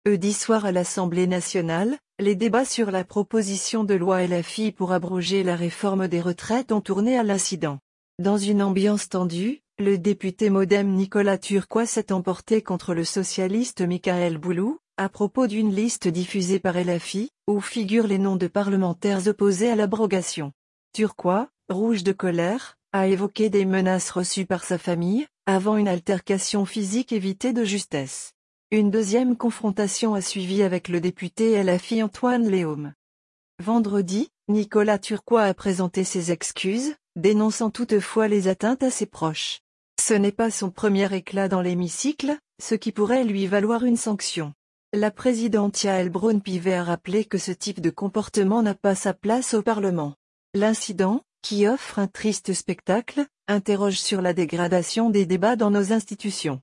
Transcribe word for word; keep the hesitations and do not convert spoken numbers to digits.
Jeudi soir à l'Assemblée nationale, les débats sur la proposition de loi L F I pour abroger la réforme des retraites ont tourné à l'incident. Dans une ambiance tendue, le député MoDem Nicolas Turquois s'est emporté contre le socialiste Mickaël Boulou, à propos d'une liste diffusée par L F I, où figurent les noms de parlementaires opposés à l'abrogation. Turquois, rouge de colère, a évoqué des menaces reçues par sa famille, avant une altercation physique évitée de justesse. Une deuxième confrontation a suivi avec le député L F I Antoine Léaume. Vendredi, Nicolas Turquois a présenté ses excuses, dénonçant toutefois les atteintes à ses proches. Ce n'est pas son premier éclat dans l'hémicycle, ce qui pourrait lui valoir une sanction. La présidente Yaël Braun-Pivet a rappelé que ce type de comportement n'a pas sa place au Parlement. L'incident, qui offre un triste spectacle, interroge sur la dégradation des débats dans nos institutions.